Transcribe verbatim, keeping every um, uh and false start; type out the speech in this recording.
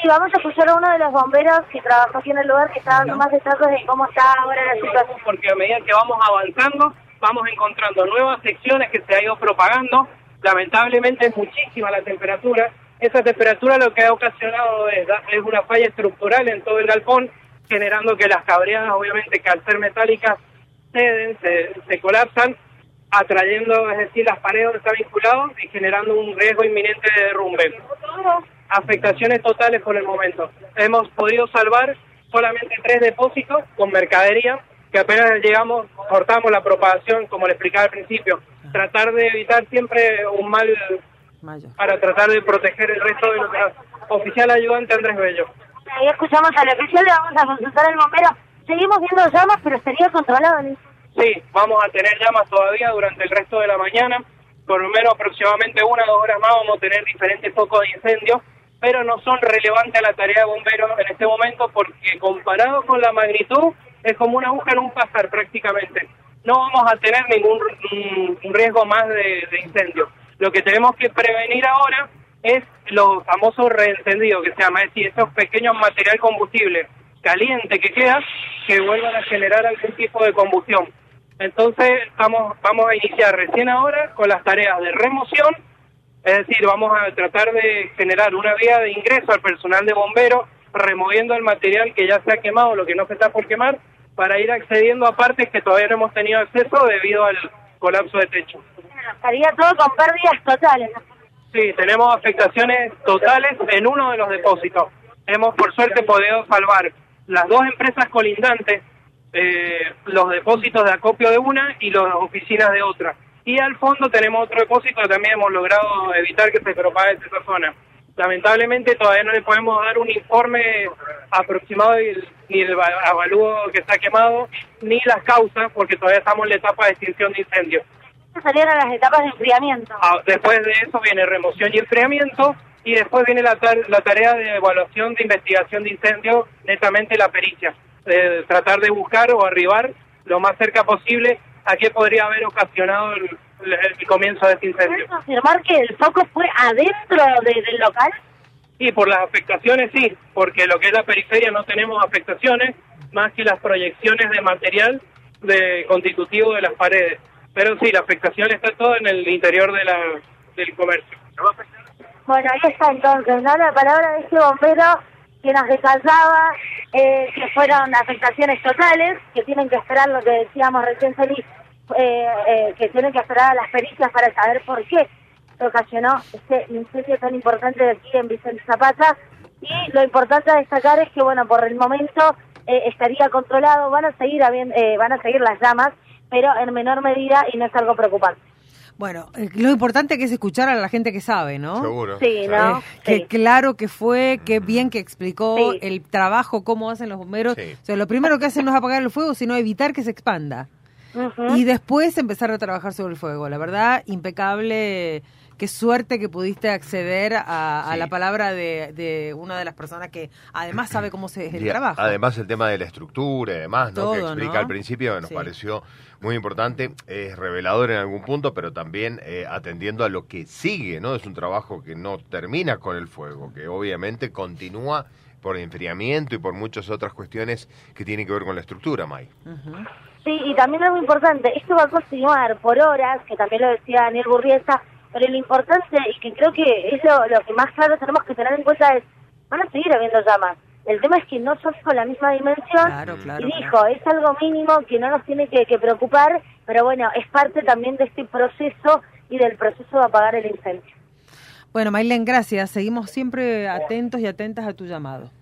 vamos a escuchar a uno de los bomberos que trabajó aquí en el lugar, que está dando más detalles de cómo está ahora la situación. Porque a medida que vamos avanzando, vamos encontrando nuevas secciones que se ha ido propagando. Lamentablemente es muchísima la temperatura. Esa temperatura lo que ha ocasionado es, es una falla estructural en todo el galpón, generando que las cabreadas, obviamente, que al ser metálicas, ceden, se, se colapsan, atrayendo, es decir, las paredes donde está vinculado y generando un riesgo inminente de derrumbe. Afectaciones totales por el momento. Hemos podido salvar solamente tres depósitos con mercadería, que apenas llegamos, cortamos la propagación, como le explicaba al principio. Tratar de evitar siempre un mal para tratar de proteger el resto de los... Oficial ayudante Andrés Bello. Ahí escuchamos al oficial, le vamos a consultar al bombero. Seguimos viendo llamas, pero estaría controlado, ¿no? Sí, vamos a tener llamas todavía durante el resto de la mañana. Por lo menos aproximadamente una o dos horas más vamos a tener diferentes focos de incendio, pero no son relevantes a la tarea de bomberos en este momento porque comparado con la magnitud es como una aguja en un pasar prácticamente. No vamos a tener ningún un riesgo más de, de incendio. Lo que tenemos que prevenir ahora es los famosos reencendidos, que se llama, es decir, esos pequeños material combustible caliente que queda, que vuelvan a generar algún tipo de combustión. Entonces estamos vamos a iniciar recién ahora con las tareas de remoción, es decir, vamos a tratar de generar una vía de ingreso al personal de bomberos, removiendo el material que ya se ha quemado, lo que no se está por quemar, para ir accediendo a partes que todavía no hemos tenido acceso debido al colapso de techo. Estaría todo con pérdidas totales, ¿no? Sí, tenemos afectaciones totales en uno de los depósitos. Hemos por suerte podido salvar las dos empresas colindantes, eh, los depósitos de acopio de una y las oficinas de otra. Y al fondo tenemos otro depósito que también hemos logrado evitar que se propague en esa zona. Lamentablemente todavía no le podemos dar un informe aproximado ni el avalúo que está quemado, ni las causas, porque todavía estamos en la etapa de extinción de incendios. Salieron las etapas de enfriamiento. Ah, después de eso viene remoción y enfriamiento, y después viene la, la tarea de evaluación de investigación de incendios, netamente la pericia. De tratar de buscar o arribar lo más cerca posible a qué podría haber ocasionado el, el, el comienzo de este incendio. ¿Puedes confirmar que el foco fue adentro de, del local? Sí, por las afectaciones sí, porque lo que es la periferia no tenemos afectaciones, más que las proyecciones de material de constitutivo de las paredes. Pero sí, la afectación está todo en el interior de la del comercio. Bueno, ahí está entonces, ¿no? La palabra de este bombero que nos recalcaba eh, que fueron afectaciones totales, que tienen que esperar lo que decíamos recién, Feliz, eh, eh, que tienen que esperar a las pericias para saber por qué ocasionó este incendio tan importante de aquí en Vicente Zapata. Y lo importante a destacar es que, bueno, por el momento eh, estaría controlado, van a seguir habiendo, eh, van a seguir las llamas, pero en menor medida y no es algo preocupante. Bueno, eh, lo importante que es escuchar a la gente que sabe, ¿no? Seguro. Sí, ¿no? Eh, que sí. claro que fue, qué bien que explicó Sí. el trabajo, cómo hacen los bomberos. Sí. O sea, lo primero que hacen no es apagar el fuego, sino evitar que se expanda. Uh-huh. Y después empezar a trabajar sobre el fuego. La verdad, impecable. Qué suerte que pudiste acceder a, a Sí. la palabra de, de una de las personas que además sabe cómo se es el Y a- trabajo. Además el tema de la estructura y demás, ¿no? Todo, que explica ¿no? al principio, nos Sí. pareció muy importante, es revelador en algún punto, pero también eh, atendiendo a lo que sigue, ¿no? Es un trabajo que no termina con el fuego, que obviamente continúa por enfriamiento y por muchas otras cuestiones que tienen que ver con la estructura, May. Ujú. Sí, y también algo importante, esto va a continuar por horas, que también lo decía Daniel Burriesa, pero lo importante, y que creo que es lo, lo que más claro tenemos que tener en cuenta es, van a seguir habiendo llamas. El tema es que no son con la misma dimensión, Claro, claro, y dijo, claro. es algo mínimo que no nos tiene que, que preocupar, pero bueno, es parte también de este proceso y del proceso de apagar el incendio. Bueno, Maylen, gracias. Seguimos siempre atentos y atentas a tu llamado.